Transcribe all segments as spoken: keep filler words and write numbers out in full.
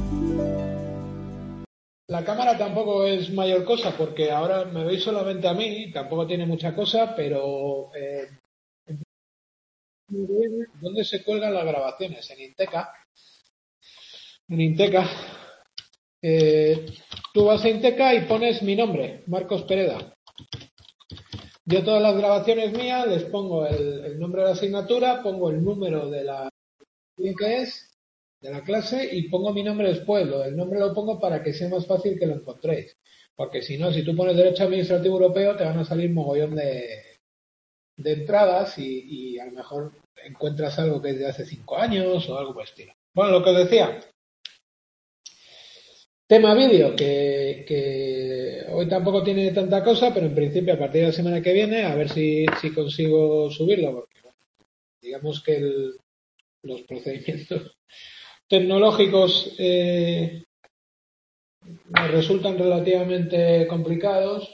La cámara tampoco es mayor cosa porque ahora me veis solamente a mí, tampoco tiene mucha cosa, pero eh, ¿dónde se cuelgan las grabaciones? En Inteca. En Inteca. Eh, tú vas a Inteca y pones mi nombre, Marcos Pereda. Yo todas las grabaciones mías les pongo el, el nombre de la asignatura, pongo el número de la que es, de la clase y pongo mi nombre después. Lo del nombre lo pongo para que sea más fácil que lo encontréis. Porque si no, si tú pones Derecho Administrativo Europeo, te van a salir mogollón de, de entradas y, y a lo mejor encuentras algo que es de hace cinco años o algo por el estilo. Bueno, lo que os decía. Tema vídeo, que, que hoy tampoco tiene tanta cosa, pero en principio a partir de la semana que viene, a ver si, si consigo subirlo, porque bueno, digamos que el, los procedimientos tecnológicos eh, me resultan relativamente complicados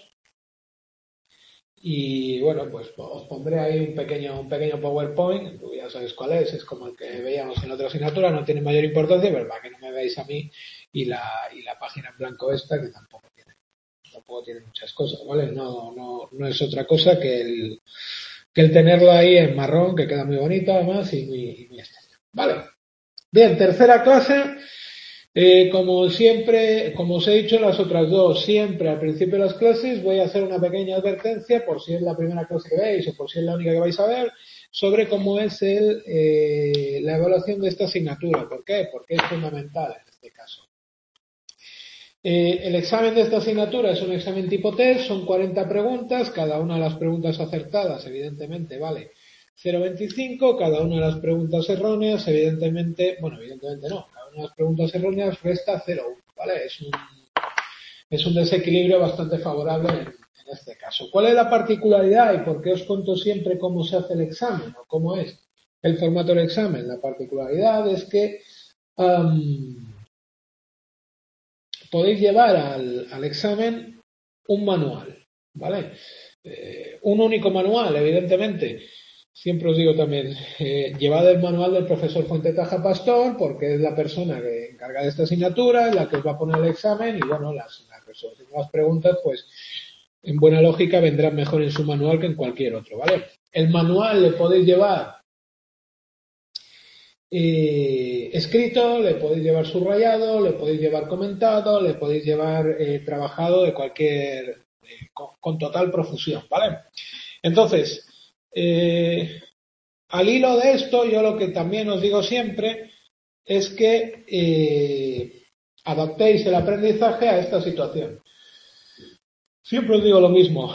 y bueno, pues os pondré ahí un pequeño, un pequeño PowerPoint, ya sabéis cuál es, es como el que veíamos en otra asignatura, no tiene mayor importancia, pero para que no me veáis a mí y la, y la página en blanco esta, que tampoco tiene, tampoco tiene muchas cosas, ¿vale? No, no, no es otra cosa que el, que el tenerlo ahí en marrón, que queda muy bonito además y muy, y muy estético. Vale. Bien, tercera clase. Eh, como siempre, como os he dicho en las otras dos, siempre al principio de las clases voy a hacer una pequeña advertencia por si es la primera clase que veis o por si es la única que vais a ver sobre cómo es el, eh, la evaluación de esta asignatura. ¿Por qué? Porque es fundamental en este caso. Eh, el examen de esta asignatura es un examen tipo test, son cuarenta preguntas, cada una de las preguntas acertadas, evidentemente, vale cero coma veinticinco, cada una de las preguntas erróneas, evidentemente, bueno, evidentemente no, cada una de las preguntas erróneas resta cero coma uno, ¿vale? Es un, es un desequilibrio bastante favorable en, en este caso. ¿Cuál es la particularidad y por qué os cuento siempre cómo se hace el examen o cómo es el formato del examen? La particularidad es que um, podéis llevar al, al examen un manual, ¿vale? Eh, un único manual, evidentemente. Siempre os digo también, eh, llevad el manual del profesor Fuentetaja Pastor, porque es la persona que encarga de esta asignatura, es la que os va a poner el examen, y bueno, las, las resoluciones de las preguntas, pues, en buena lógica vendrán mejor en su manual que en cualquier otro, ¿vale? El manual le podéis llevar eh, escrito, le podéis llevar subrayado, le podéis llevar comentado, le podéis llevar eh, trabajado de cualquier, eh, con, con total profusión, ¿vale? Entonces, eh, al hilo de esto, yo lo que también os digo siempre es que eh, adaptéis el aprendizaje a esta situación. Siempre os digo lo mismo.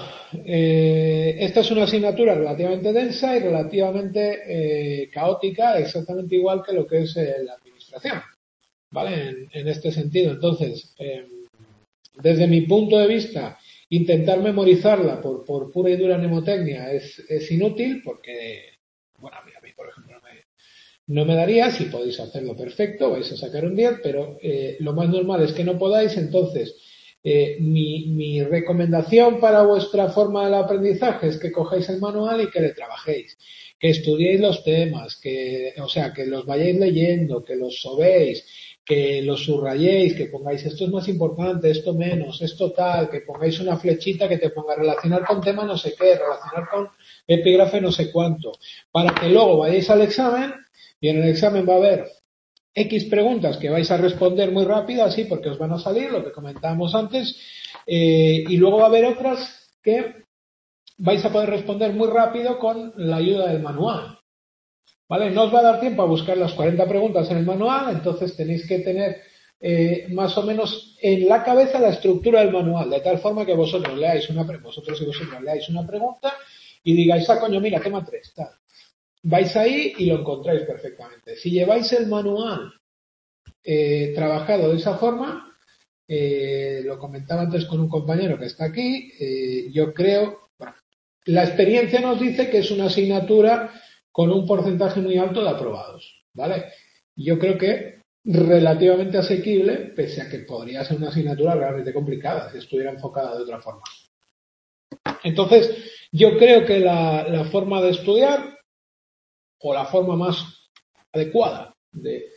Eh, esta es una asignatura relativamente densa y relativamente eh, caótica, exactamente igual que lo que es eh, la administración, ¿vale? En, en este sentido. Entonces, eh, desde mi punto de vista, intentar memorizarla por, por pura y dura mnemotecnia es, es inútil porque, bueno, a mí, a mí por ejemplo, no me, no me daría. Si podéis hacerlo perfecto, vais a sacar un diez, pero eh, lo más normal es que no podáis. Entonces, eh, mi, mi recomendación para vuestra forma del aprendizaje es que cojáis el manual y que le trabajéis, que estudiéis los temas, que, o sea, que los vayáis leyendo, que los sobéis, que los subrayéis, que pongáis esto es más importante, esto menos, esto tal, que pongáis una flechita que te ponga relacionar con tema no sé qué, relacionar con epígrafe no sé cuánto, para que luego vayáis al examen y en el examen va a haber X preguntas que vais a responder muy rápido, así porque os van a salir, lo que comentábamos antes, eh, y luego va a haber otras que vais a poder responder muy rápido con la ayuda del manual. ¿Vale? No os va a dar tiempo a buscar las cuarenta preguntas en el manual, entonces tenéis que tener eh, más o menos en la cabeza la estructura del manual, de tal forma que vosotros leáis una pregunta, vosotros y vosotros leáis una pregunta y digáis, ah, coño, mira, tema tres, tal. Vais ahí y lo encontráis perfectamente. Si lleváis el manual eh, trabajado de esa forma, eh, lo comentaba antes con un compañero que está aquí, eh, yo creo, bueno, la experiencia nos dice que es una asignatura con un porcentaje muy alto de aprobados, ¿vale? Yo creo que relativamente asequible, pese a que podría ser una asignatura realmente complicada si estuviera enfocada de otra forma. Entonces, yo creo que la, la forma de estudiar o la forma más adecuada de,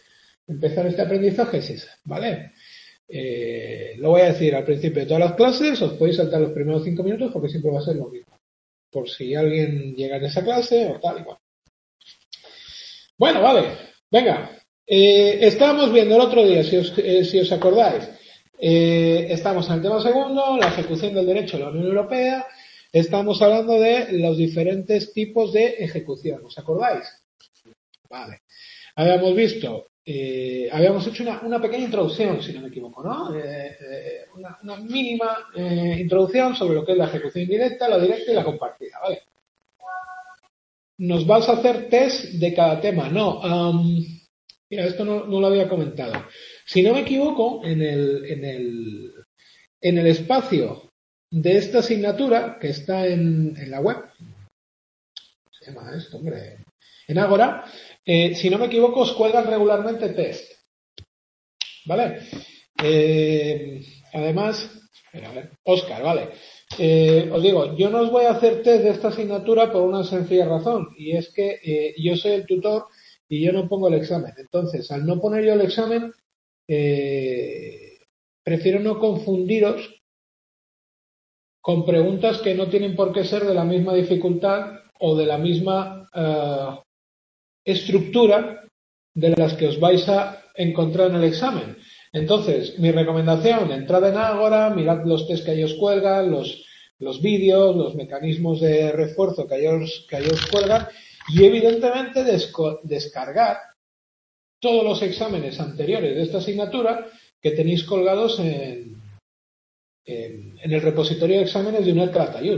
empezar este aprendizaje es esa, ¿vale? Eh, lo voy a decir al principio de todas las clases, os podéis saltar los primeros cinco minutos porque siempre va a ser lo mismo. Por si alguien llega en esa clase o tal y cual. Bueno, vale, venga. Eh, estábamos viendo el otro día, si os, eh, si os acordáis, eh, estamos en el tema segundo, la ejecución del derecho de la Unión Europea, estamos hablando de los diferentes tipos de ejecución, ¿os acordáis? Vale. Habíamos visto, eh, habíamos hecho una, una pequeña introducción, si no me equivoco, ¿no? Eh, eh, una, una mínima eh, introducción sobre lo que es la ejecución indirecta, la directa y la compartida, ¿vale? Nos vas a hacer test de cada tema. No, um, mira, esto no, no lo había comentado. Si no me equivoco, en el, en el, en el espacio de esta asignatura que está en, en la web, ¿cómo se llama esto, hombre? En Ágora, eh, si no me equivoco, os cuelgan regularmente test. ¿Vale? Eh, además, a ver, Óscar, vale. Eh, os digo, yo no os voy a hacer test de esta asignatura por una sencilla razón, y es que eh, yo soy el tutor y yo no pongo el examen. Entonces, al no poner yo el examen, eh, prefiero no confundiros con preguntas que no tienen por qué ser de la misma dificultad o de la misma uh, estructura de las que os vais a encontrar en el examen. Entonces, mi recomendación, entrad en Ágora, mirad los test que ellos cuelgan, los, los vídeos, los mecanismos de refuerzo que ellos, que ellos cuelgan y evidentemente desco, descargar todos los exámenes anteriores de esta asignatura que tenéis colgados en, en, en el repositorio de exámenes de UNED Calatayud.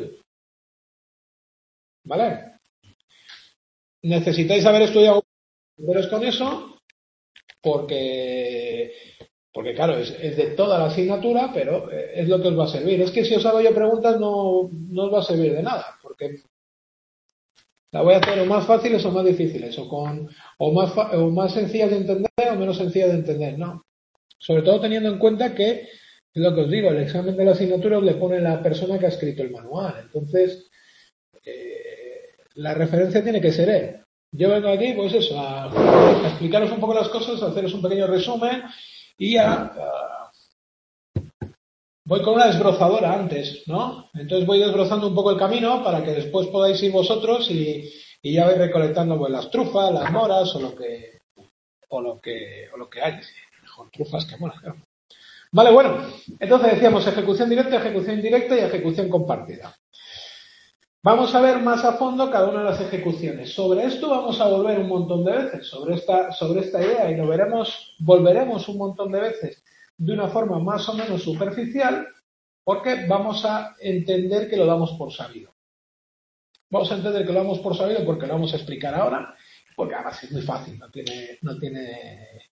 ¿Vale? Necesitáis haber estudiado con eso porque Porque claro, es, es de toda la asignatura, pero es lo que os va a servir. Es que si os hago yo preguntas no, no os va a servir de nada, porque la voy a hacer o más fáciles o más difíciles, o con o más, o más sencillas de entender o menos sencillas de entender, ¿no? Sobre todo teniendo en cuenta que, es lo que os digo, el examen de la asignatura os le pone la persona que ha escrito el manual. Entonces, eh, la referencia tiene que ser él. Yo vengo aquí, pues eso, a, a explicaros un poco las cosas, a haceros un pequeño resumen y a, a, voy con una desbrozadora antes, ¿no? Entonces voy desbrozando un poco el camino para que después podáis ir vosotros y, y ya vais recolectando pues las trufas, las moras o lo que o lo que o lo que hay. Mejor trufas que moras, claro. Vale, bueno, entonces decíamos ejecución directa, ejecución indirecta y ejecución compartida. Vamos a ver más a fondo cada una de las ejecuciones. Sobre esto vamos a volver un montón de veces, sobre esta, sobre esta idea, y lo veremos, volveremos un montón de veces de una forma más o menos superficial, porque vamos a entender que lo damos por sabido. Vamos a entender que lo damos por sabido porque lo vamos a explicar ahora, porque además es muy fácil, no tiene, no tiene,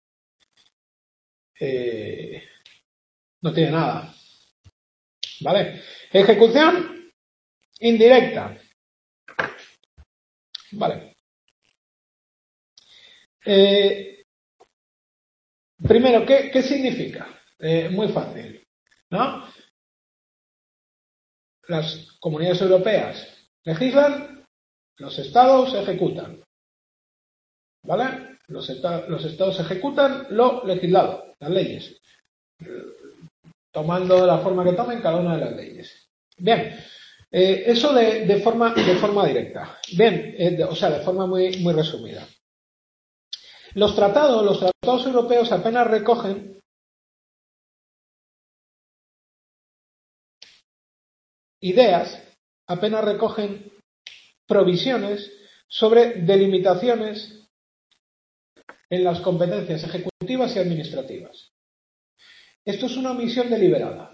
eh, no tiene nada. ¿Vale? Ejecución indirecta. Vale. Eh, primero, ¿qué, qué significa? Eh, muy fácil, ¿no? Las comunidades europeas legislan, los estados ejecutan. ¿Vale? Los, esta, los estados ejecutan lo legislado, las leyes, tomando la forma que tomen cada una de las leyes. Bien, eh, eso de, de, forma, de forma directa. Bien, eh, de, o sea, de forma muy, muy resumida. Los tratados, los tratados europeos apenas recogen ideas, apenas recogen provisiones sobre delimitaciones en las competencias ejecutivas y administrativas. Esto es una omisión deliberada.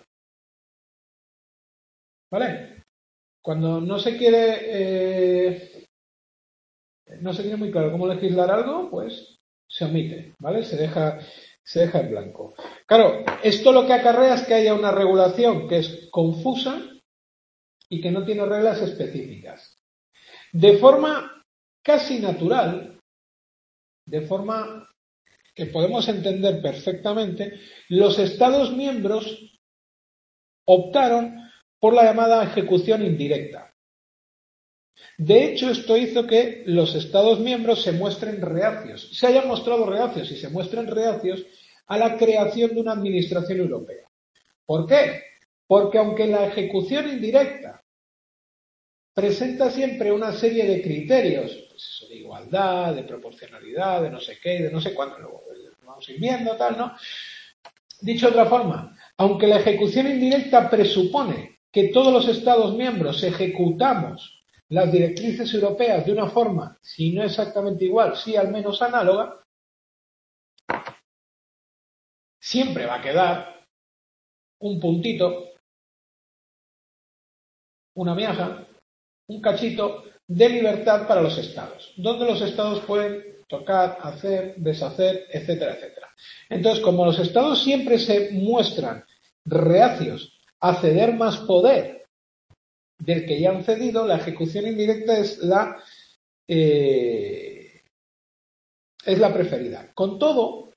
¿Vale? Cuando no se quiere eh, no se tiene muy claro cómo legislar algo, pues se omite, ¿vale? Se deja, se deja en blanco. Claro, esto lo que acarrea es que haya una regulación que es confusa y que no tiene reglas específicas. De forma casi natural, de forma que podemos entender perfectamente, los Estados miembros optaron por la llamada ejecución indirecta. De hecho, esto hizo que los Estados miembros se muestren reacios, se hayan mostrado reacios y se muestren reacios a la creación de una administración europea. ¿Por qué? Porque aunque la ejecución indirecta presenta siempre una serie de criterios, pues eso, de igualdad, de proporcionalidad, de no sé qué, de no sé cuánto, luego vamos a ir viendo, tal, ¿no? Dicho de otra forma, aunque la ejecución indirecta presupone que todos los Estados miembros ejecutamos las directrices europeas de una forma, si no exactamente igual, sí al menos análoga, siempre va a quedar un puntito, una miaja, un cachito de libertad para los Estados, donde los Estados pueden tocar, hacer, deshacer, etcétera, etcétera. Entonces, como los Estados siempre se muestran reacios a ceder más poder del que ya han cedido, la ejecución indirecta es la eh, es la preferida. Con todo,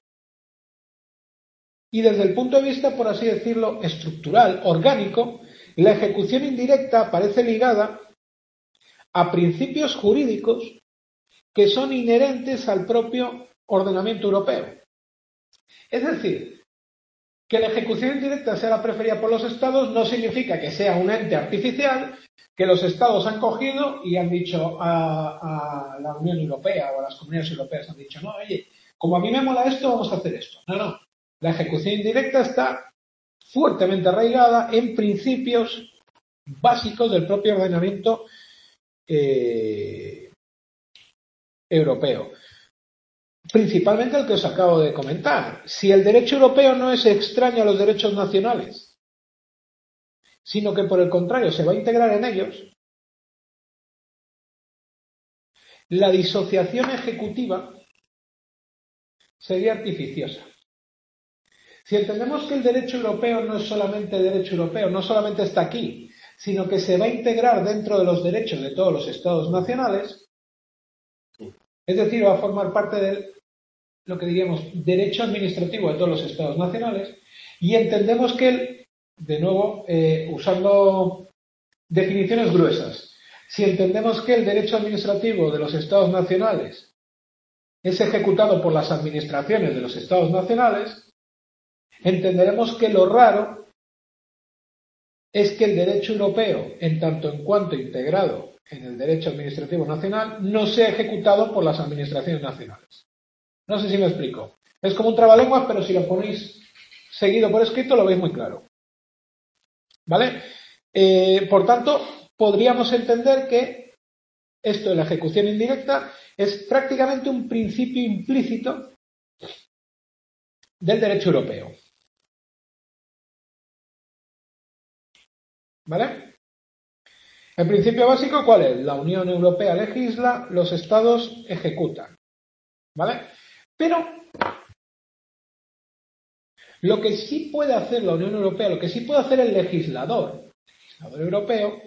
y desde el punto de vista, por así decirlo, estructural, orgánico, la ejecución indirecta parece ligada a principios jurídicos que son inherentes al propio ordenamiento europeo. Es decir, que la ejecución indirecta sea la preferida por los Estados no significa que sea un ente artificial que los Estados han cogido y han dicho a, a la Unión Europea o a las comunidades europeas, han dicho, no, oye, como a mí me mola esto, vamos a hacer esto. No, no. La ejecución indirecta está fuertemente arraigada en principios básicos del propio ordenamiento eh, europeo. Principalmente el que os acabo de comentar. Si el derecho europeo no es extraño a los derechos nacionales, sino que por el contrario se va a integrar en ellos, la disociación ejecutiva sería artificiosa. Si entendemos que el derecho europeo no es solamente derecho europeo, no solamente está aquí, sino que se va a integrar dentro de los derechos de todos los Estados nacionales, es decir, va a formar parte de lo que diríamos derecho administrativo de todos los Estados nacionales, y entendemos que el, de nuevo, eh, usando definiciones gruesas, si entendemos que el derecho administrativo de los Estados nacionales es ejecutado por las administraciones de los Estados nacionales, entenderemos que lo raro es que el derecho europeo, en tanto en cuanto integrado en el derecho administrativo nacional, no sea ejecutado por las administraciones nacionales. No sé si me explico. Es como un trabalenguas, pero si lo ponéis seguido por escrito lo veis muy claro. ¿Vale? Eh, por tanto, podríamos entender que esto de la ejecución indirecta es prácticamente un principio implícito del derecho europeo. ¿Vale? El principio básico, ¿cuál es? La Unión Europea legisla, los Estados ejecutan. ¿Vale? Pero lo que sí puede hacer la Unión Europea, lo que sí puede hacer el legislador, el legislador europeo,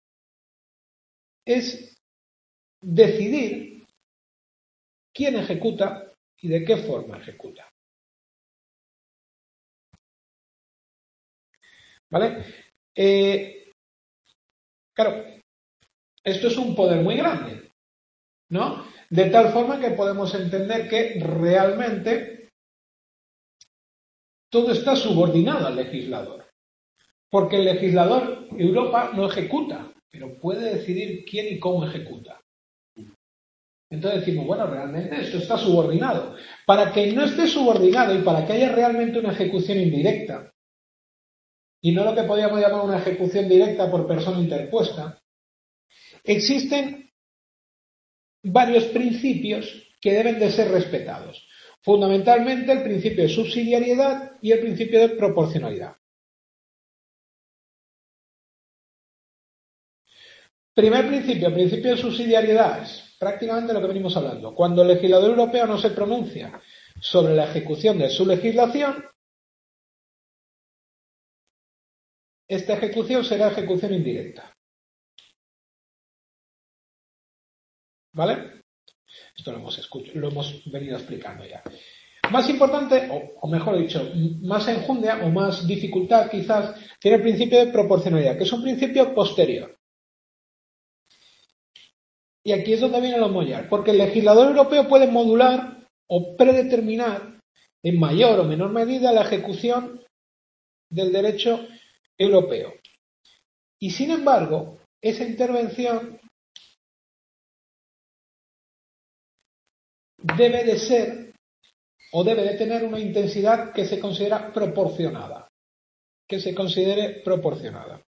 es decidir quién ejecuta y de qué forma ejecuta. ¿Vale? Eh, claro, esto es un poder muy grande, ¿no? De tal forma que podemos entender que realmente todo está subordinado al legislador. Porque el legislador, Europa, no ejecuta, pero puede decidir quién y cómo ejecuta. Entonces decimos, bueno, realmente esto está subordinado. Para que no esté subordinado y para que haya realmente una ejecución indirecta, y no lo que podríamos llamar una ejecución directa por persona interpuesta, existen varios principios que deben de ser respetados. Fundamentalmente el principio de subsidiariedad y el principio de proporcionalidad. Primer principio, el principio de subsidiariedad es prácticamente lo que venimos hablando. Cuando el legislador europeo no se pronuncia sobre la ejecución de su legislación, esta ejecución será ejecución indirecta. ¿Vale? Esto lo hemos, escuchado, lo hemos venido explicando ya. Más importante, o, o mejor dicho, más enjundia o más dificultad quizás, tiene el principio de proporcionalidad, que es un principio posterior. Y aquí es donde viene lo mollar, porque el legislador europeo puede modular o predeterminar en mayor o menor medida la ejecución del derecho europeo. Y sin embargo, esa intervención debe de ser o debe de tener una intensidad que se considera proporcionada, que se considere proporcionada.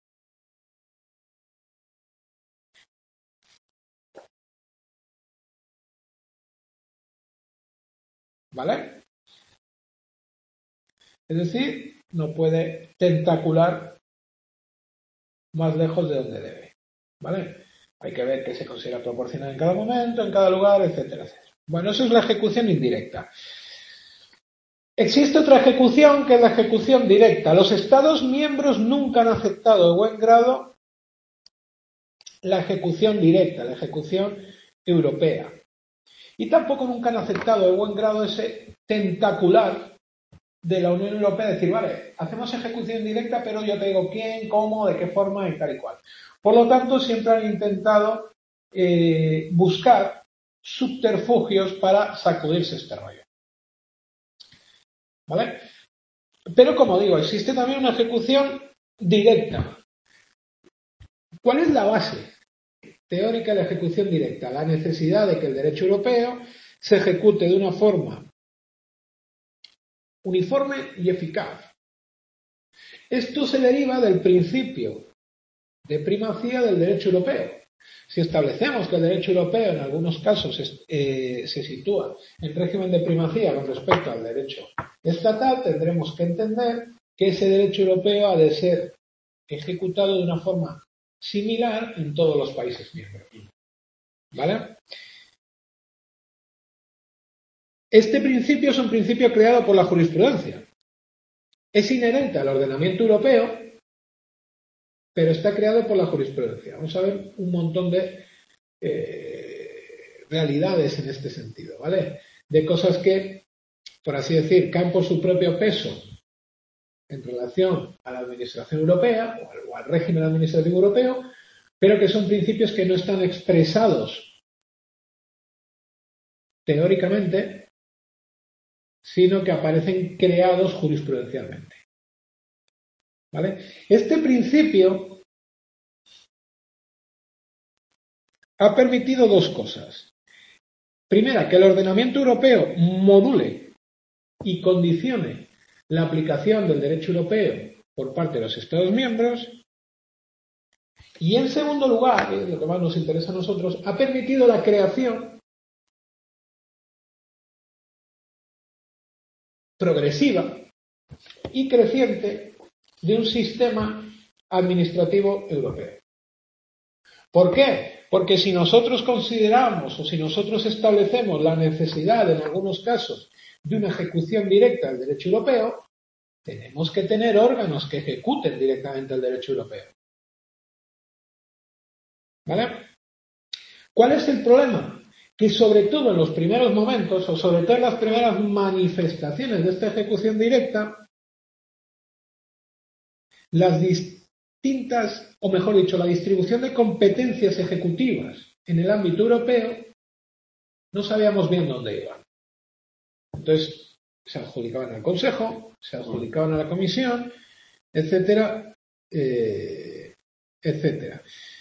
¿Vale? Es decir, no puede tentacular más lejos de donde debe. ¿Vale? Hay que ver que se considera proporcional en cada momento, en cada lugar, etcétera, etcétera. Bueno, eso es la ejecución indirecta. Existe otra ejecución que es la ejecución directa. Los Estados miembros nunca han aceptado de buen grado la ejecución directa, la ejecución europea. Y tampoco nunca han aceptado de buen grado ese tentacular de la Unión Europea, decir, vale, hacemos ejecución directa, pero yo te digo quién, cómo, de qué forma y tal y cual. Por lo tanto, siempre han intentado eh, buscar subterfugios para sacudirse este rollo. ¿Vale? Pero como digo, existe también una ejecución directa. ¿Cuál es la base teórica de la ejecución directa? La necesidad de que el derecho europeo se ejecute de una forma uniforme y eficaz. Esto se deriva del principio de primacía del derecho europeo. Si establecemos que el derecho europeo en algunos casos eh, se sitúa en régimen de primacía con respecto al derecho estatal, tendremos que entender que ese derecho europeo ha de ser ejecutado de una forma similar en todos los países miembros. ¿Vale? Este principio es un principio creado por la jurisprudencia. Es inherente al ordenamiento europeo, pero está creado por la jurisprudencia. Vamos a ver un montón de eh, realidades en este sentido, ¿vale? De cosas que, por así decir, caen por su propio peso en relación a la administración europea o al, o al régimen administrativo europeo, pero que son principios que no están expresados teóricamente, sino que aparecen creados jurisprudencialmente. ¿Vale? Este principio ha permitido dos cosas. Primera, que el ordenamiento europeo module y condicione la aplicación del derecho europeo por parte de los Estados miembros. Y en segundo lugar, que es lo que más nos interesa a nosotros, ha permitido la creación progresiva y creciente de un sistema administrativo europeo. ¿Por qué? Porque si nosotros consideramos o si nosotros establecemos la necesidad en algunos casos de una ejecución directa del derecho europeo, tenemos que tener órganos que ejecuten directamente el derecho europeo. ¿Vale? ¿Cuál es el problema? Que sobre todo en los primeros momentos o sobre todo en las primeras manifestaciones de esta ejecución directa, las distintas, o mejor dicho, la distribución de competencias ejecutivas en el ámbito europeo, no sabíamos bien dónde iban. Entonces, se adjudicaban al Consejo, se adjudicaban a la Comisión, etcétera, eh, etcétera.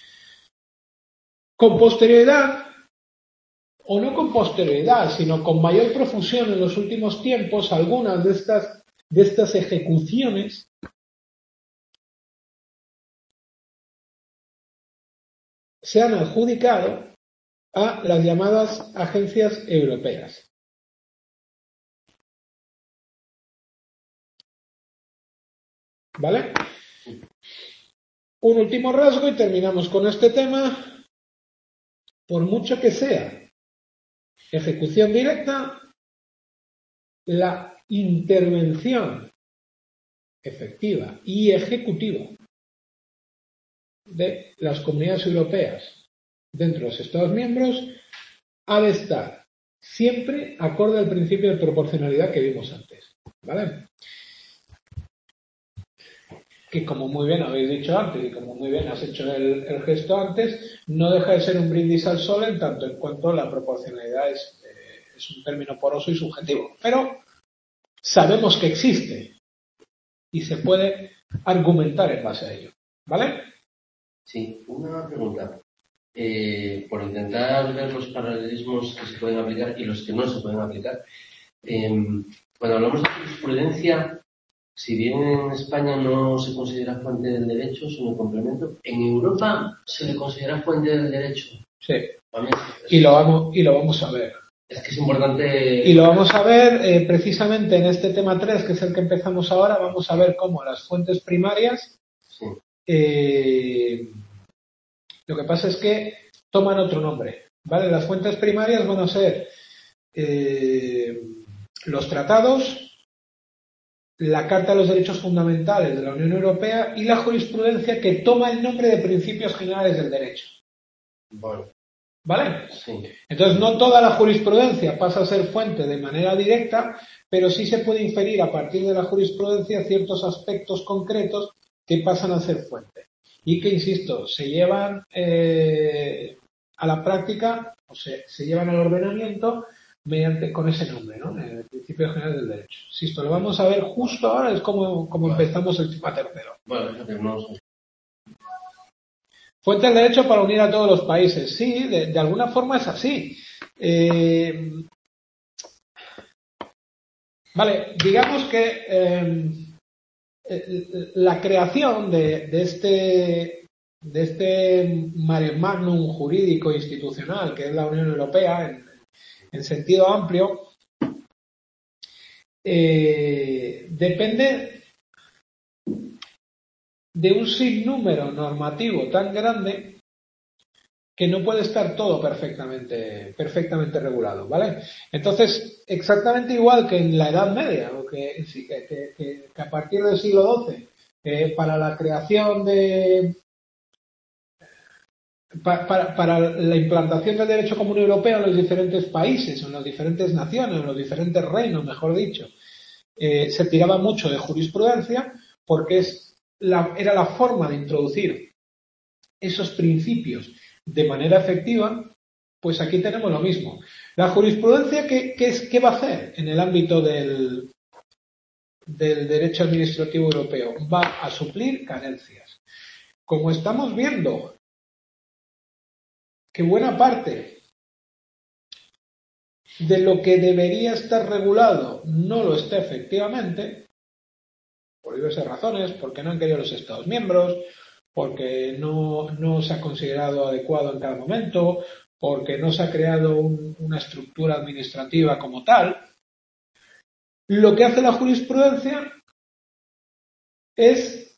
Con posterioridad, o no con posterioridad, sino con mayor profusión en los últimos tiempos, algunas de estas, de estas ejecuciones se han adjudicado a las llamadas agencias europeas. ¿Vale? Un último rasgo y terminamos con este tema. Por mucho que sea ejecución directa, la intervención efectiva y ejecutiva de las comunidades europeas dentro de los Estados miembros ha de estar siempre acorde al principio de proporcionalidad que vimos antes. ¿Vale? que como muy bien habéis dicho antes y como muy bien has hecho el, el gesto antes, no deja de ser un brindis al sol en tanto en cuanto la proporcionalidad es, eh, es un término poroso y subjetivo. Pero sabemos que existe y se puede argumentar en base a ello. ¿Vale? Sí, una pregunta. Eh, por intentar ver los paralelismos que se pueden aplicar y los que no se pueden aplicar. Eh, cuando hablamos de jurisprudencia, si bien en España no se considera fuente del derecho, sino complemento, ¿en Europa se le considera fuente del derecho? Sí. Y lo vamos, y lo vamos a ver. Es que es importante. Y lo vamos a ver eh, precisamente en este tema tres, que es el que empezamos ahora. Vamos a ver cómo las fuentes primarias, sí. eh, lo que pasa es que toman otro nombre, ¿vale? Las fuentes primarias van a ser eh, los tratados, la Carta de los Derechos Fundamentales de la Unión Europea y la jurisprudencia que toma el nombre de principios generales del derecho. Bueno. ¿Vale? Sí. Entonces, no toda la jurisprudencia pasa a ser fuente de manera directa, pero sí se puede inferir a partir de la jurisprudencia ciertos aspectos concretos que pasan a ser fuente. Y que, insisto, se llevan eh, a la práctica, o se, se llevan al ordenamiento mediante con ese nombre, ¿no? El principio general del derecho. Insisto, lo vamos a ver justo ahora, es como, como vale. Empezamos el tema tercero. Vale, fíjate, no sé. Fuente del derecho para unir a todos los países. Sí, de, de alguna forma es así. Eh, vale, digamos que eh, la creación de, de este de este mare magnum jurídico institucional que es la Unión Europea en, en sentido amplio eh, depende de un sinnúmero normativo tan grande que no puede estar todo perfectamente, perfectamente regulado, ¿vale? Entonces, exactamente igual que en la Edad Media, o que, sí, que, que, que a partir del siglo doce, eh, para la creación de... Para, para, para la implantación del derecho común europeo en los diferentes países, en las diferentes naciones, en los diferentes reinos, mejor dicho, eh, se tiraba mucho de jurisprudencia porque es la, era la forma de introducir esos principios de manera efectiva, pues aquí tenemos lo mismo. La jurisprudencia, ¿qué, qué, es, qué va a hacer en el ámbito del, del derecho administrativo europeo? Va a suplir carencias. Como estamos viendo que buena parte de lo que debería estar regulado no lo está efectivamente, por diversas razones, porque no han querido los Estados miembros, porque no, no se ha considerado adecuado en cada momento, porque no se ha creado un, una estructura administrativa como tal. Lo que hace la jurisprudencia es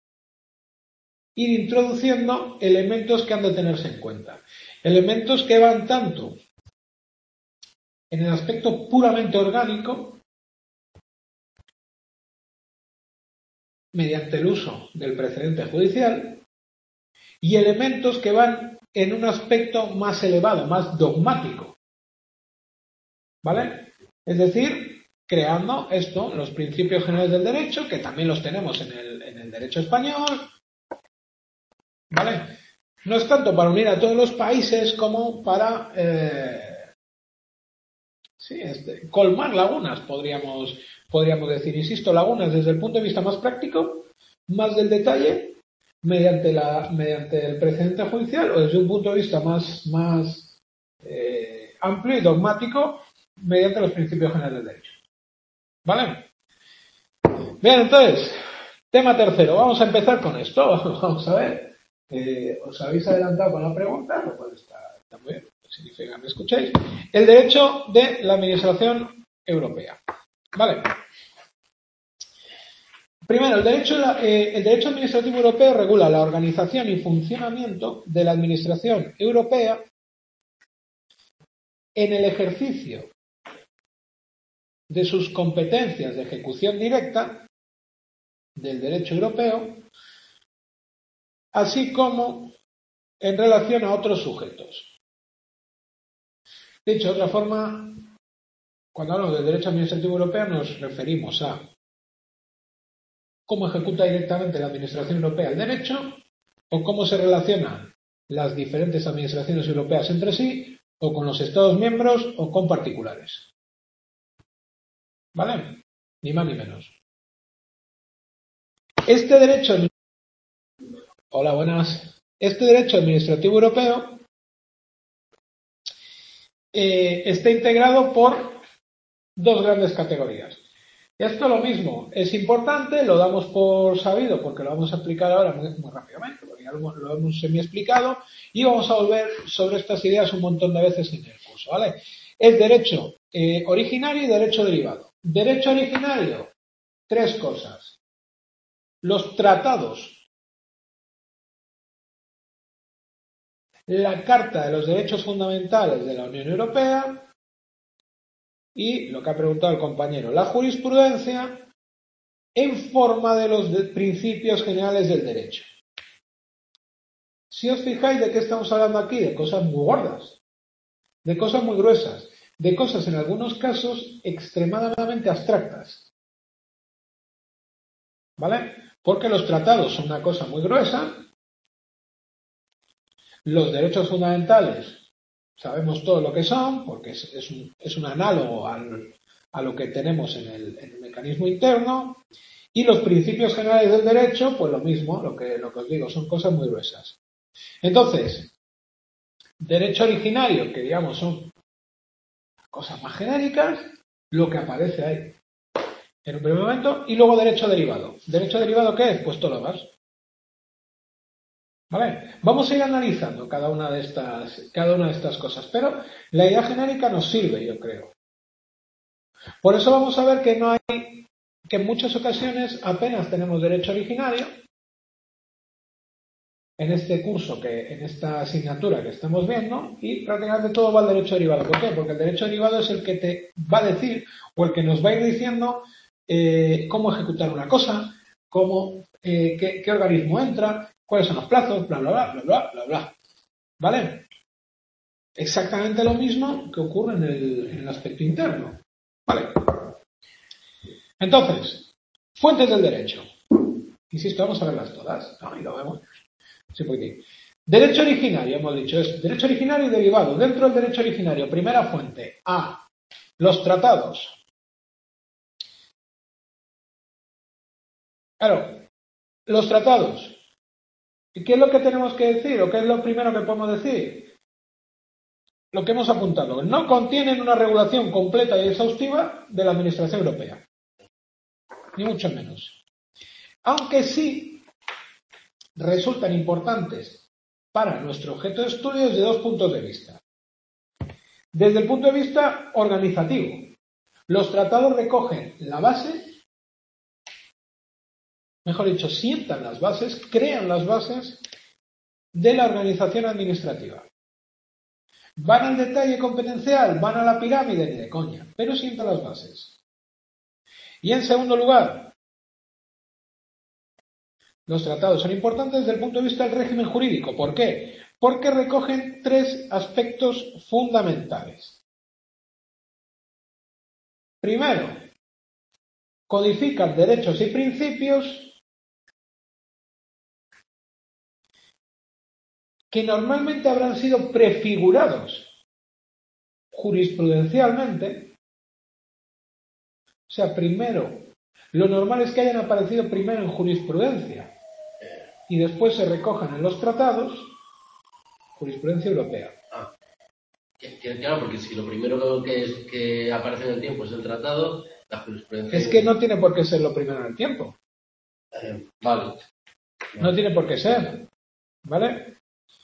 ir introduciendo elementos que han de tenerse en cuenta. Elementos que van tanto en el aspecto puramente orgánico, mediante el uso del precedente judicial, y elementos que van en un aspecto más elevado, más dogmático. ¿Vale? Es decir, creando esto, los principios generales del derecho, que también los tenemos en el, en el derecho español. ¿Vale? No es tanto para unir a todos los países como para eh, sí, este, colmar lagunas, podríamos, podríamos decir. Insisto, lagunas desde el punto de vista más práctico, más del detalle, mediante, la, mediante el precedente judicial, o desde un punto de vista más, más eh, amplio y dogmático, mediante los principios generales del derecho. ¿Vale? Bien, entonces, tema tercero. Vamos a empezar con esto. Vamos a ver. Eh, ¿Os habéis adelantado con la pregunta? Lo cual está, está muy bien. Significa que me escuchéis. El derecho de la Administración Europea. ¿Vale? Primero, el derecho, eh, el derecho administrativo europeo regula la organización y funcionamiento de la Administración Europea en el ejercicio de sus competencias de ejecución directa del derecho europeo, así como en relación a otros sujetos. Dicho de otra forma, cuando hablamos del derecho administrativo europeo nos referimos a cómo ejecuta directamente la Administración Europea el derecho, o cómo se relacionan las diferentes administraciones europeas entre sí, o con los Estados miembros, o con particulares. ¿Vale? Ni más ni menos. Este derecho... Hola, buenas. Este derecho administrativo europeo eh, está integrado por dos grandes categorías. Esto lo mismo, es importante, lo damos por sabido porque lo vamos a explicar ahora muy, muy rápidamente, porque ya lo, lo hemos semi-explicado, y vamos a volver sobre estas ideas un montón de veces en el curso, ¿vale? Es derecho eh, originario y derecho derivado. Derecho originario, tres cosas. Los tratados, la Carta de los Derechos Fundamentales de la Unión Europea y, lo que ha preguntado el compañero, la jurisprudencia en forma de los de principios generales del derecho. Si os fijáis de qué estamos hablando aquí, de cosas muy gordas, de cosas muy gruesas, de cosas en algunos casos extremadamente abstractas. ¿Vale? Porque los tratados son una cosa muy gruesa, los derechos fundamentales sabemos todo lo que son, porque es, es, un, es un análogo al, a lo que tenemos en el, en el mecanismo interno. Y los principios generales del derecho, pues lo mismo, lo que, lo que os digo, son cosas muy gruesas. Entonces, derecho originario, que digamos son cosas más genéricas, lo que aparece ahí en un primer momento, y luego derecho derivado. ¿Derecho derivado qué es? Pues todo lo demás. ¿Vale? Vamos a ir analizando cada una de estas, cada una de estas cosas, pero la idea genérica nos sirve, yo creo. Por eso vamos a ver que no hay que en muchas ocasiones apenas tenemos derecho originario en este curso, que en esta asignatura que estamos viendo, y prácticamente todo va al derecho derivado. ¿Por qué? Porque el derecho derivado es el que te va a decir o el que nos va a ir diciendo eh, cómo ejecutar una cosa, cómo, eh, qué, qué organismo entra, cuáles son los plazos, bla, bla, bla, bla, bla, bla, bla. ¿Vale? Exactamente lo mismo que ocurre en el, en el aspecto interno. ¿Vale? Entonces, fuentes del derecho. Insisto, vamos a verlas todas. ¿No? Y lo vemos. Sí, porque derecho originario, hemos dicho, es derecho originario y derivado. Dentro del derecho originario, primera fuente, A, los tratados. Claro, los tratados. ¿Y qué es lo que tenemos que decir? ¿O qué es lo primero que podemos decir? Lo que hemos apuntado. No contienen una regulación completa y exhaustiva de la Administración Europea. Ni mucho menos. Aunque sí resultan importantes para nuestro objeto de estudio desde dos puntos de vista. Desde el punto de vista organizativo, los tratados recogen la base, mejor dicho, sientan las bases, crean las bases de la organización administrativa. ¿Van al detalle competencial? ¿Van a la pirámide? Ni de coña, pero sientan las bases. Y en segundo lugar, los tratados son importantes desde el punto de vista del régimen jurídico. ¿Por qué? Porque recogen tres aspectos fundamentales. Primero, codifican derechos y principios que normalmente habrán sido prefigurados jurisprudencialmente. O sea, primero, lo normal es que hayan aparecido primero en jurisprudencia y después se recojan en los tratados, jurisprudencia europea. Ah, claro, porque si lo primero que, es, que aparece en el tiempo es el tratado, la jurisprudencia... Es que no tiene por qué ser lo primero en el tiempo. Eh, vale. No tiene por qué ser. ¿Vale?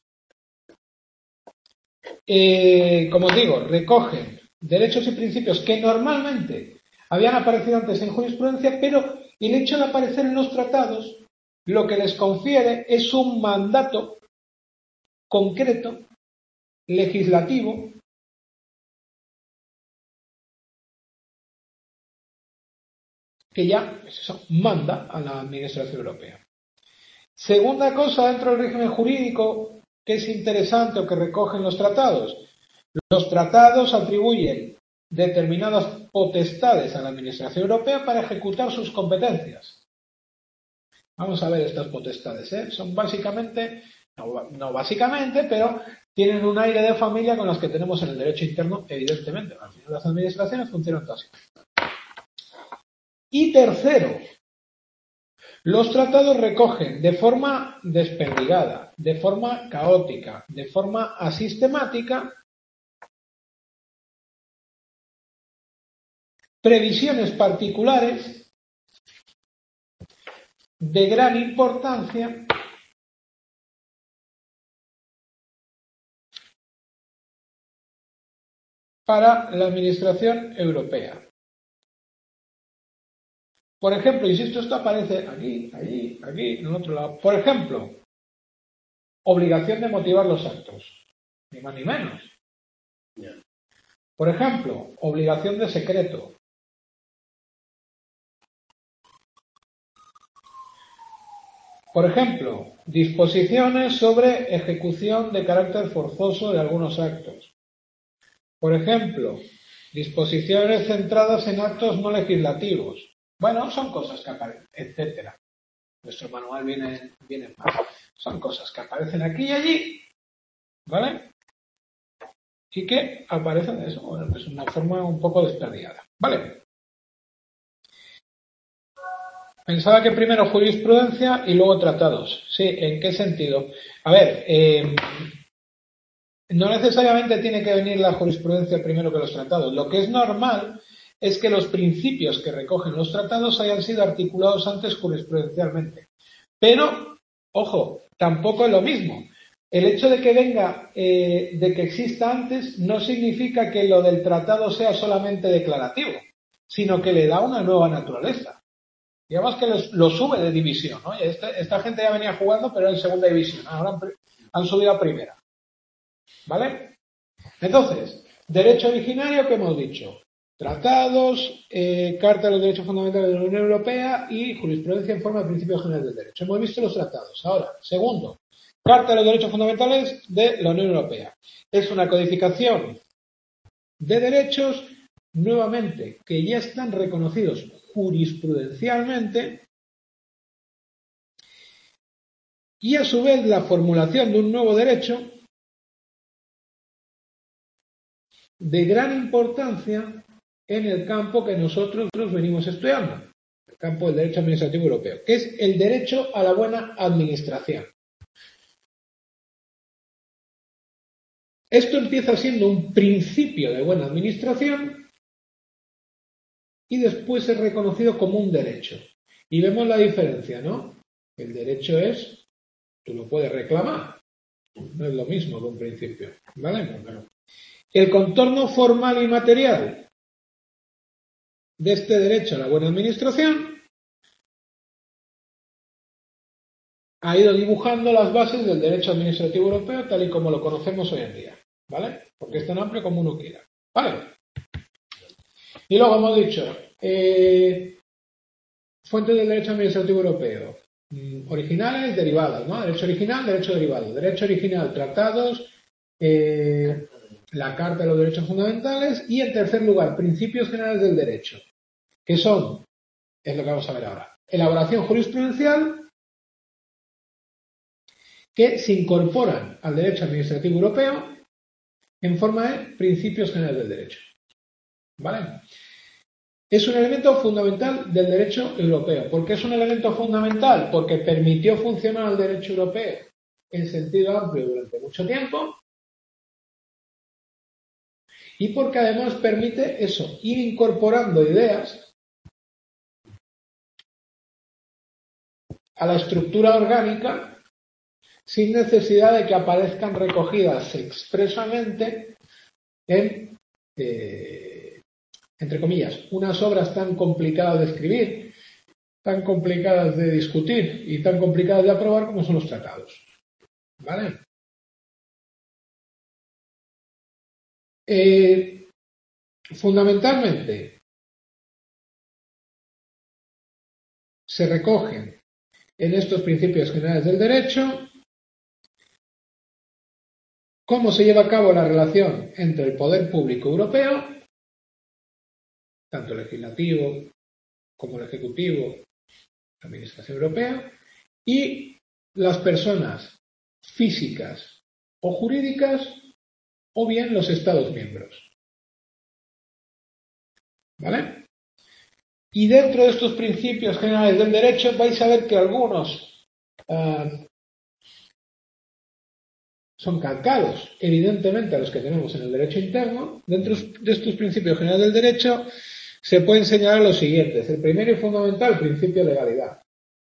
Eh, como os digo, recogen derechos y principios que normalmente habían aparecido antes en jurisprudencia, pero el hecho de aparecer en los tratados lo que les confiere es un mandato concreto, legislativo, que ya pues eso, manda a la Administración Europea. Segunda cosa dentro del régimen jurídico que es interesante o que recogen los tratados. Los tratados atribuyen determinadas potestades a la Administración Europea para ejecutar sus competencias. Vamos a ver estas potestades, ¿eh? Son básicamente, no, no básicamente, pero tienen un aire de familia con las que tenemos en el derecho interno, evidentemente. Al final las administraciones funcionan todas. Y tercero, los tratados recogen de forma desperdigada, de forma caótica, de forma asistemática, previsiones particulares de gran importancia para la administración europea. Por ejemplo, insisto, esto aparece aquí, allí, aquí, en otro lado. Por ejemplo, obligación de motivar los actos, ni más ni menos. Por ejemplo, obligación de secreto. Por ejemplo, disposiciones sobre ejecución de carácter forzoso de algunos actos. Por ejemplo, disposiciones centradas en actos no legislativos. Bueno, son cosas que aparecen, etcétera. Nuestro manual viene, viene más. Son cosas que aparecen aquí y allí, ¿vale? Y que aparecen de eso, bueno, pues una forma un poco desperdigada, ¿vale? Pensaba que primero jurisprudencia y luego tratados. Sí, ¿en qué sentido? A ver, eh, no necesariamente tiene que venir la jurisprudencia primero que los tratados. Lo que es normal es que los principios que recogen los tratados hayan sido articulados antes jurisprudencialmente. Pero, ojo, tampoco es lo mismo. El hecho de que venga, eh, de que exista antes, no significa que lo del tratado sea solamente declarativo, sino que le da una nueva naturaleza. Digamos que los, lo sube de división, ¿no? Esta, esta gente ya venía jugando, pero en segunda división. Ahora han, han subido a primera. ¿Vale? Entonces, derecho originario, ¿qué hemos dicho? Tratados, eh, Carta de los Derechos Fundamentales de la Unión Europea y jurisprudencia en forma de principios generales del derecho. Hemos visto los tratados. Ahora, segundo, Carta de los Derechos Fundamentales de la Unión Europea. Es una codificación de derechos, nuevamente, que ya están reconocidos jurisprudencialmente y a su vez la formulación de un nuevo derecho de gran importancia en el campo que nosotros venimos estudiando, el campo del derecho administrativo europeo, que es el derecho a la buena administración. Esto empieza siendo un principio de buena administración y después es reconocido como un derecho. Y vemos la diferencia, ¿no? El derecho es, tú lo puedes reclamar, no es lo mismo que un principio, ¿vale? Bueno, el contorno formal y material de este derecho a la buena administración ha ido dibujando las bases del derecho administrativo europeo tal y como lo conocemos hoy en día, ¿vale? Porque es tan amplio como uno quiera, ¿vale? Y luego hemos dicho, eh, fuentes del derecho administrativo europeo, mm, originales, derivadas, ¿no? Derecho original, derecho derivado. Derecho original, tratados, eh, la Carta de los Derechos Fundamentales y, en tercer lugar, principios generales del derecho, que son, es lo que vamos a ver ahora, elaboración jurisprudencial, que se incorporan al derecho administrativo europeo en forma de principios generales del derecho. ¿Vale? Es un elemento fundamental del derecho europeo. ¿Por qué es un elemento fundamental? Porque permitió funcionar al derecho europeo en sentido amplio durante mucho tiempo y porque además permite eso, ir incorporando ideas a la estructura orgánica sin necesidad de que aparezcan recogidas expresamente en, eh, entre comillas, unas obras tan complicadas de escribir, tan complicadas de discutir y tan complicadas de aprobar como son los tratados. ¿Vale? Eh, fundamentalmente, se recogen en estos principios generales del derecho cómo se lleva a cabo la relación entre el poder público europeo, tanto el legislativo como el ejecutivo, la administración europea, y las personas físicas o jurídicas o bien los Estados miembros. ¿Vale? Y dentro de estos principios generales del derecho vais a ver que algunos uh, son calcados, evidentemente, a los que tenemos en el derecho interno. Dentro de estos principios generales del derecho se pueden señalar los siguientes. El primero y fundamental, el principio de legalidad.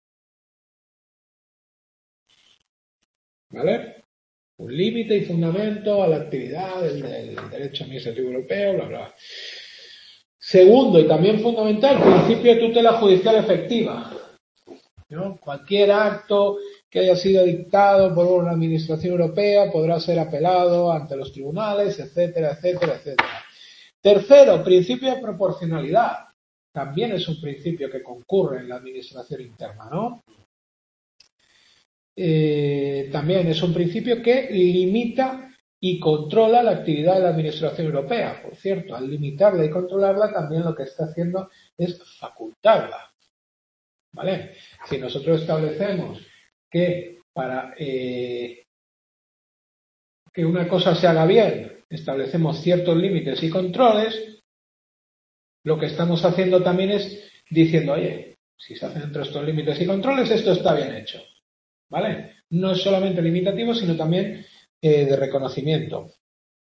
¿Vale? Un límite y fundamento a la actividad del, del derecho administrativo europeo, bla, bla. Segundo y también fundamental, principio de tutela judicial efectiva. ¿No? Cualquier acto que haya sido dictado por una administración europea podrá ser apelado ante los tribunales, etcétera, etcétera, etcétera. Tercero, principio de proporcionalidad. También es un principio que concurre en la administración interna, ¿no? Eh, también es un principio que limita y controla la actividad de la administración europea. Por cierto, al limitarla y controlarla, también lo que está haciendo es facultarla. ¿Vale? Si nosotros establecemos que para eh, que una cosa se haga bien, establecemos ciertos límites y controles, lo que estamos haciendo también es diciendo, oye, si se hacen entre estos límites y controles, esto está bien hecho. ¿Vale? No es solamente limitativo, sino también eh, de reconocimiento.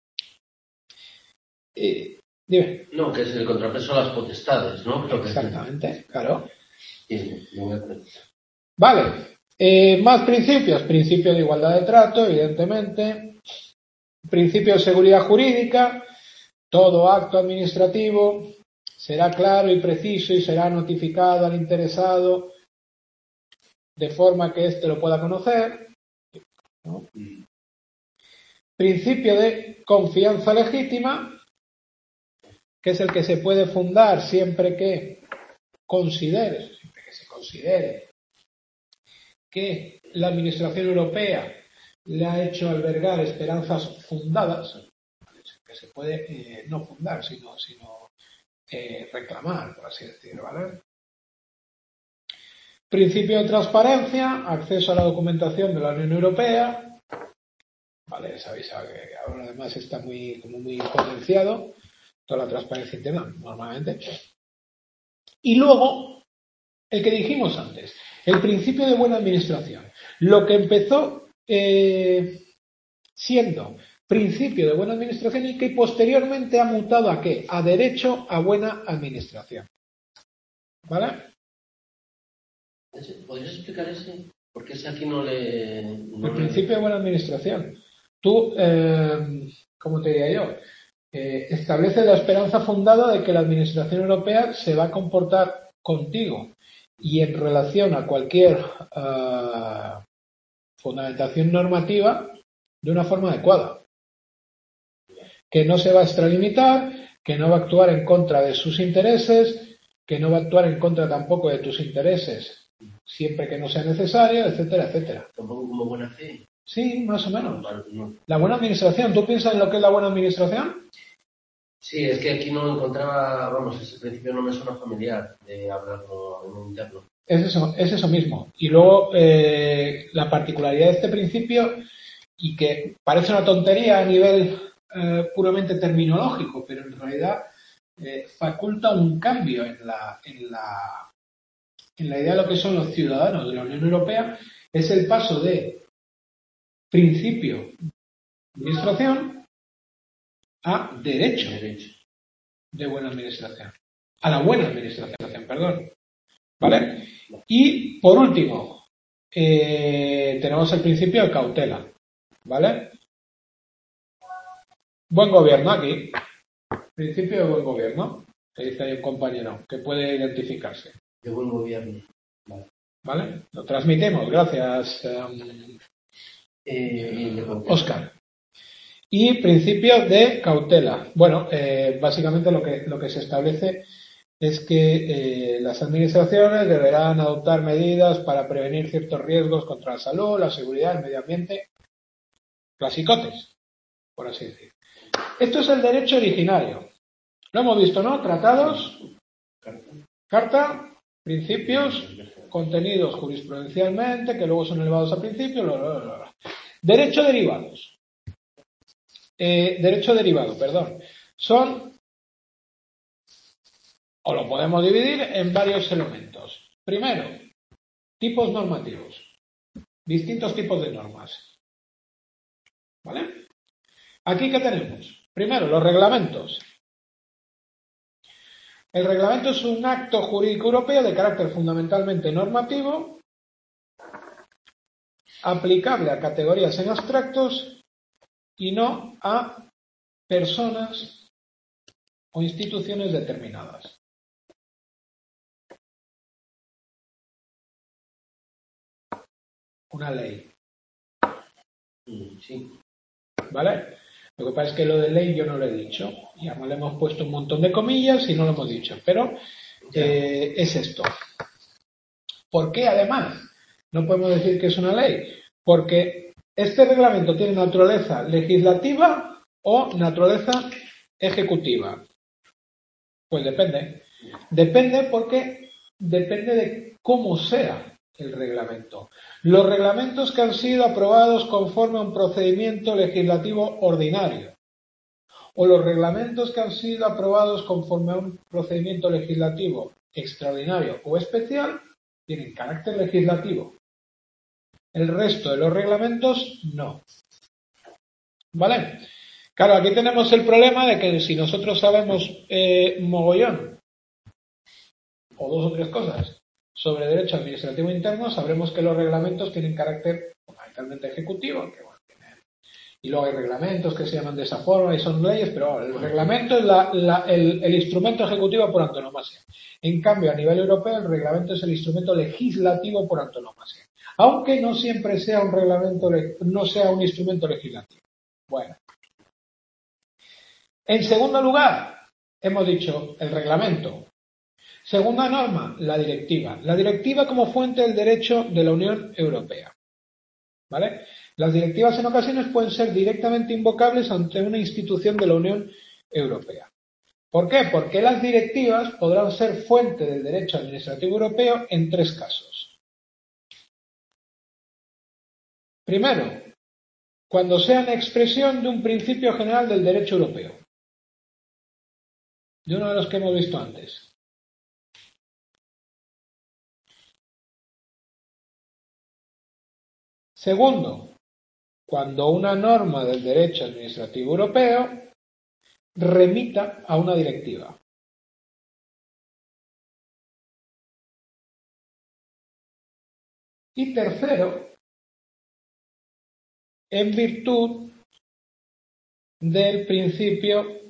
Eh, dime. No, que es el contrapeso a las potestades, ¿no? Creo que exactamente, es. Claro. Sí, vale. Eh, más principios. Principio de igualdad de trato, evidentemente. Principio de seguridad jurídica. Todo acto administrativo será claro y preciso y será notificado al interesado de forma que éste lo pueda conocer, ¿no? Principio de confianza legítima, que es el que se puede fundar siempre que considere, siempre que se considere que la Administración Europea le ha hecho albergar esperanzas fundadas, que se puede eh, no fundar, sino, sino eh, reclamar, por así decirlo, ¿vale? Principio de transparencia, acceso a la documentación de la Unión Europea. Vale, sabéis que ahora además está muy, como muy potenciado toda la transparencia interna, normalmente. Y luego, el que dijimos antes, el principio de buena administración. Lo que empezó eh, siendo principio de buena administración y que posteriormente ha mutado a ¿qué? A derecho a buena administración. ¿Vale? ¿Podrías explicar ese? Porque ese aquí no le... No el le... principio de buena administración. Tú, eh, ¿cómo te diría yo? Eh, establece la esperanza fundada de que la Administración Europea se va a comportar contigo y en relación a cualquier uh, fundamentación normativa de una forma adecuada. Que no se va a extralimitar, que no va a actuar en contra de sus intereses, que no va a actuar en contra tampoco de tus intereses siempre que no sea necesario, etcétera, etcétera. Tampoco como buena fe. Sí, más o menos. La buena administración, ¿tú piensas en lo que es la buena administración? Sí, es que aquí no encontraba, vamos, ese principio no me suena familiar de hablarlo en un interno. Es eso, es eso mismo. Y luego eh, la particularidad de este principio, y que parece una tontería a nivel eh, puramente terminológico, pero en realidad eh, faculta un cambio en la, en la en la idea de lo que son los ciudadanos de la Unión Europea, es el paso de principio de administración a derecho, derecho de buena administración. A la buena administración, perdón. ¿Vale? Y por último, eh, tenemos el principio de cautela. ¿Vale? Buen gobierno aquí. Principio de buen gobierno. Que dice ahí un compañero que puede identificarse. De buen gobierno. Vale. ¿Vale? Lo transmitimos. Gracias, um, eh, Oscar. Y principio de cautela. Bueno, eh, básicamente lo que, lo que se establece es que eh, las administraciones deberán adoptar medidas para prevenir ciertos riesgos contra la salud, la seguridad, el medio ambiente. Clasicotes, por así decir. Esto es el derecho originario. Lo hemos visto, ¿no? Tratados, carta Principios contenidos jurisprudencialmente, que luego son elevados a principios. Bla, bla, bla, bla. Derecho derivados. Eh, derecho derivado, perdón. Son, o lo podemos dividir en varios elementos. Primero, tipos normativos. Distintos tipos de normas. ¿Vale? Aquí, ¿qué tenemos? Primero, los reglamentos. El reglamento es un acto jurídico europeo de carácter fundamentalmente normativo, aplicable a categorías en abstractos y no a personas o instituciones determinadas. Una ley. Sí. ¿Vale? Lo que pasa es que lo de ley yo no lo he dicho. Ya le hemos puesto un montón de comillas y no lo hemos dicho. Pero eh, es esto. ¿Por qué además no podemos decir que es una ley? Porque este reglamento tiene naturaleza legislativa o naturaleza ejecutiva. Pues depende. Depende porque depende de cómo sea el reglamento. Los reglamentos que han sido aprobados conforme a un procedimiento legislativo ordinario o los reglamentos que han sido aprobados conforme a un procedimiento legislativo extraordinario o especial tienen carácter legislativo. El resto de los reglamentos no. ¿Vale? Claro, aquí tenemos el problema de que si nosotros sabemos eh, mogollón o dos o tres cosas sobre derecho administrativo interno, sabremos que los reglamentos tienen carácter fundamentalmente ejecutivo, que bueno, tienen... y luego hay reglamentos que se llaman de esa forma y son leyes, pero el reglamento es la, la, el, el instrumento ejecutivo por antonomasia. En cambio, a nivel europeo, el reglamento es el instrumento legislativo por antonomasia, aunque no siempre sea un reglamento, no sea un instrumento legislativo. Bueno. En segundo lugar, hemos dicho el reglamento. Segunda norma, la directiva. La directiva como fuente del derecho de la Unión Europea. ¿Vale? Las directivas en ocasiones pueden ser directamente invocables ante una institución de la Unión Europea. ¿Por qué? Porque las directivas podrán ser fuente del derecho administrativo europeo en tres casos. Primero, cuando sean expresión de un principio general del derecho europeo. De uno de los que hemos visto antes. Segundo, cuando una norma del derecho administrativo europeo remita a una directiva. Y tercero, en virtud del principio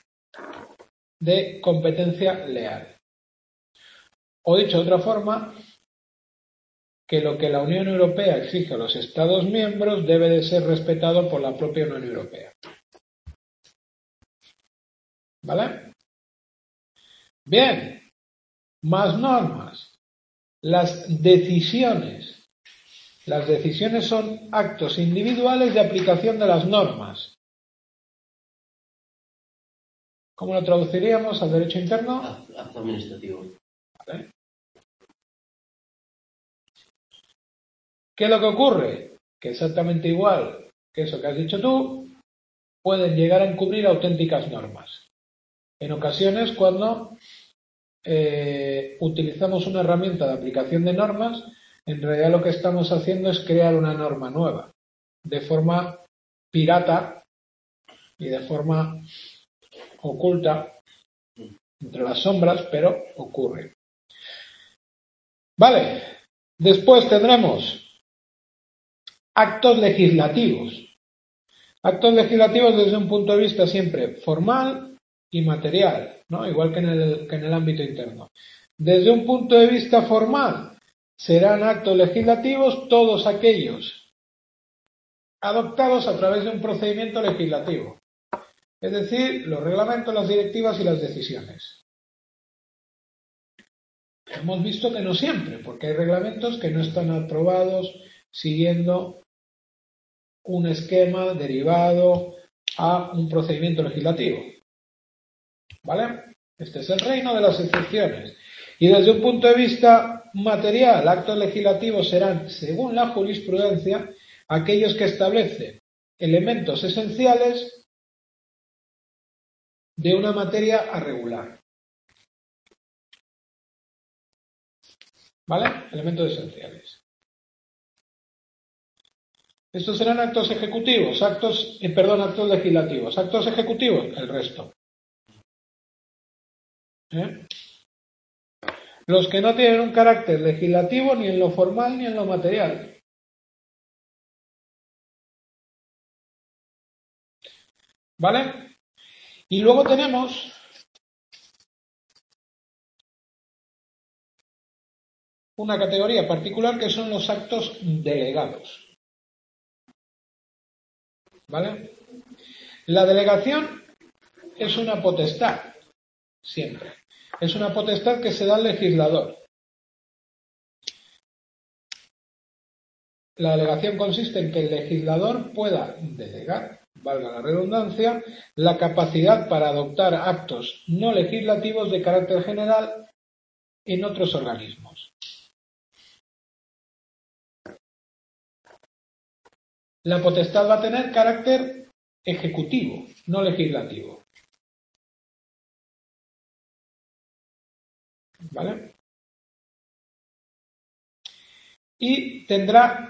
de competencia leal. O dicho de otra forma, que lo que la Unión Europea exige a los Estados miembros debe de ser respetado por la propia Unión Europea. ¿Vale? Bien, más normas. Las decisiones. Las decisiones son actos individuales de aplicación de las normas. ¿Cómo lo traduciríamos al derecho interno? Acto administrativo. ¿Vale? ¿Qué es lo que ocurre? Que exactamente igual que eso que has dicho tú, pueden llegar a encubrir auténticas normas. En ocasiones, cuando eh, utilizamos una herramienta de aplicación de normas, en realidad lo que estamos haciendo es crear una norma nueva, de forma pirata y de forma oculta, entre las sombras, pero ocurre. Vale, después tendremos actos legislativos. Actos legislativos desde un punto de vista siempre formal y material, ¿no? Igual que en el, que en el ámbito interno. Desde un punto de vista formal, serán actos legislativos todos aquellos adoptados a través de un procedimiento legislativo. Es decir, los reglamentos, las directivas y las decisiones. Hemos visto que no siempre, porque hay reglamentos que no están aprobados siguiendo un esquema derivado a un procedimiento legislativo. ¿Vale? Este es el reino de las excepciones. Y desde un punto de vista material, actos legislativos serán, según la jurisprudencia, aquellos que establecen elementos esenciales de una materia a regular. ¿Vale? Elementos esenciales. Estos serán actos ejecutivos, actos, eh, perdón, actos legislativos. Actos ejecutivos, el resto. ¿Eh? Los que no tienen un carácter legislativo ni en lo formal ni en lo material. ¿Vale? Y luego tenemos una categoría particular que son los actos delegados. ¿Vale? La delegación es una potestad, siempre. Es una potestad que se da al legislador. La delegación consiste en que el legislador pueda delegar, valga la redundancia, la capacidad para adoptar actos no legislativos de carácter general en otros organismos. La potestad va a tener carácter ejecutivo, no legislativo. ¿Vale? Y tendrá,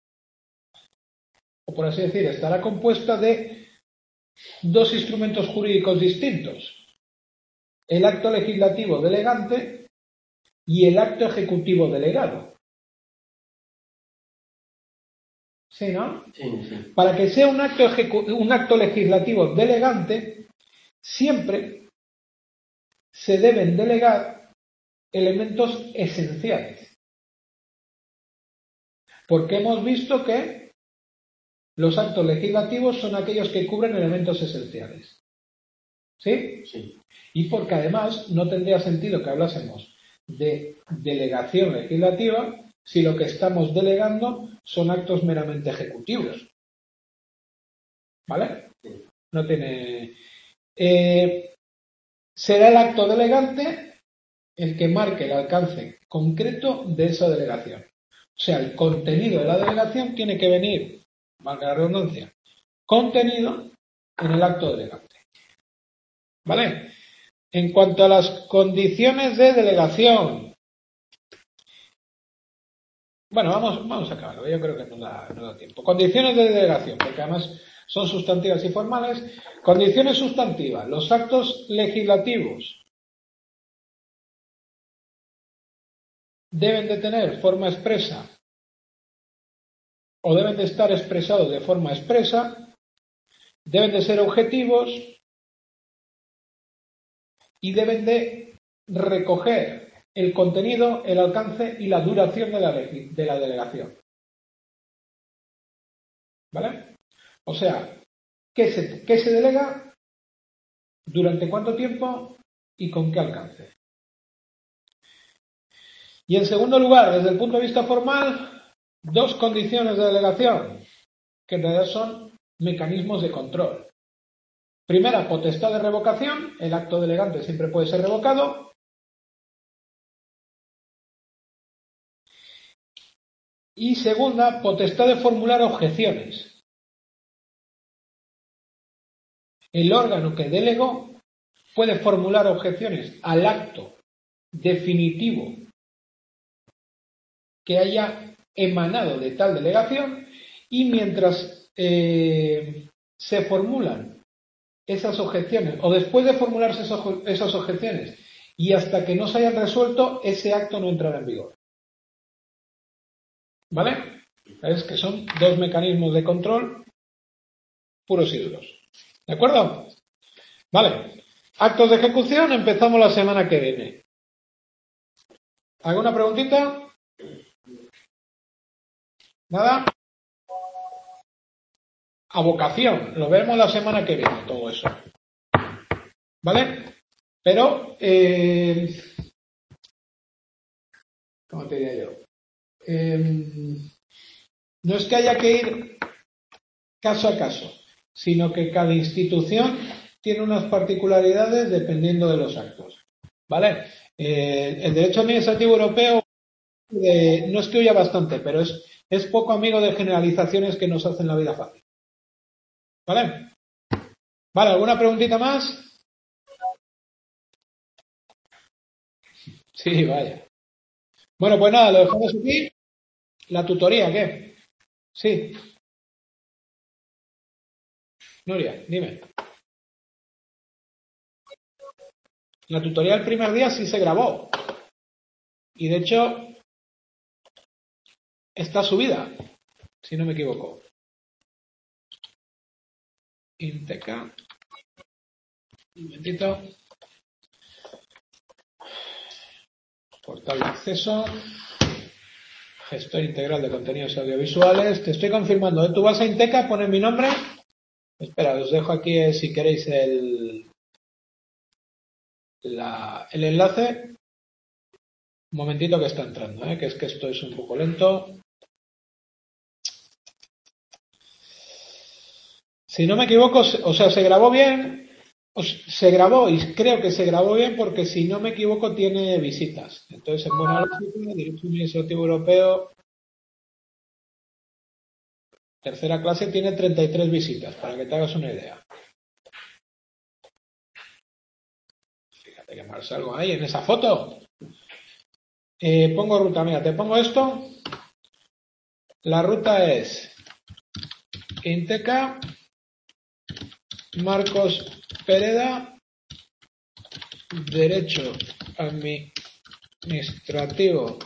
o por así decir, estará compuesta de dos instrumentos jurídicos distintos. El acto legislativo delegante y el acto ejecutivo delegado. ¿Sí, no? Sí, sí. Para que sea un acto, un acto legislativo delegante, siempre se deben delegar elementos esenciales. Porque hemos visto que los actos legislativos son aquellos que cubren elementos esenciales. ¿Sí? Sí. Y porque además no tendría sentido que hablásemos de delegación legislativa si lo que estamos delegando son actos meramente ejecutivos. ¿Vale? No tiene... Eh, será el acto delegante el que marque el alcance concreto de esa delegación. O sea, el contenido de la delegación tiene que venir, valga la redundancia, contenido en el acto delegante. ¿Vale? En cuanto a las condiciones de delegación, bueno, vamos, vamos a acabar, yo creo que no da, no da tiempo. Condiciones de delegación, porque además son sustantivas y formales. Condiciones sustantivas, los actos legislativos deben de tener forma expresa o deben de estar expresados de forma expresa, deben de ser objetivos y deben de recoger el contenido, el alcance y la duración de la, de la delegación. ¿Vale? O sea, ¿qué se, qué se delega? ¿Durante cuánto tiempo? ¿Y con qué alcance? Y en segundo lugar, desde el punto de vista formal, dos condiciones de delegación, que en realidad son mecanismos de control. Primera, potestad de revocación. El acto delegante siempre puede ser revocado. Y segunda, potestad de formular objeciones. El órgano que delegó puede formular objeciones al acto definitivo que haya emanado de tal delegación y mientras eh, se formulan esas objeciones o después de formularse esas objeciones y hasta que no se hayan resuelto, ese acto no entrará en vigor. ¿Vale? Es que son dos mecanismos de control puros y duros. ¿De acuerdo? Vale. Actos de ejecución, empezamos la semana que viene. ¿Alguna preguntita? ¿Nada? Avocación, lo vemos la semana que viene, todo eso. ¿Vale? Pero, eh, ¿cómo te diría yo? Eh, no es que haya que ir caso a caso, sino que cada institución tiene unas particularidades dependiendo de los actos. ¿vale? Eh, el derecho administrativo europeo eh, no es que huya bastante, pero es, es poco amigo de generalizaciones que nos hacen la vida fácil. ¿Vale? ¿Vale? ¿Alguna preguntita más? Sí, vaya. Bueno, pues nada, lo dejamos aquí. La tutoría, ¿qué? Sí, Nuria, dime. La tutoría el primer día sí se grabó. Y de hecho, está subida, si no me equivoco. Inteca. Un momentito. Portal de acceso. Gestor integral de contenidos audiovisuales. Te estoy confirmando. ¿eh? Tú vas a Inteca, pones mi nombre. Espera, os dejo aquí eh, si queréis el, la, el enlace. Un momentito que está entrando, ¿eh? que es que esto es un poco lento. Si no me equivoco, o sea, se grabó bien, se grabó y creo que se grabó bien porque si no me equivoco tiene visitas. Entonces, en buena lógica, Derecho Administrativo Europeo, tercera clase, tiene treinta y tres visitas, para que te hagas una idea. Fíjate que mal salgo ahí en esa foto. Eh, pongo ruta, mira, te pongo esto. La ruta es Inteca, Marcos Pereda, Derecho Administrativo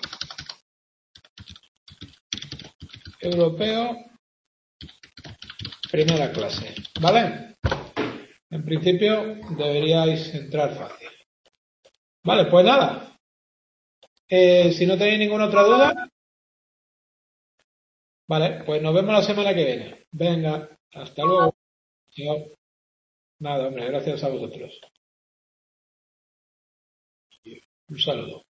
Europeo, primera clase, ¿vale? En principio deberíais entrar fácil. Vale, pues nada. Eh, si no tenéis ninguna otra duda, vale, pues nos vemos la semana que viene. Venga, hasta luego. Chao. Nada, hombre, gracias a vosotros. Un saludo.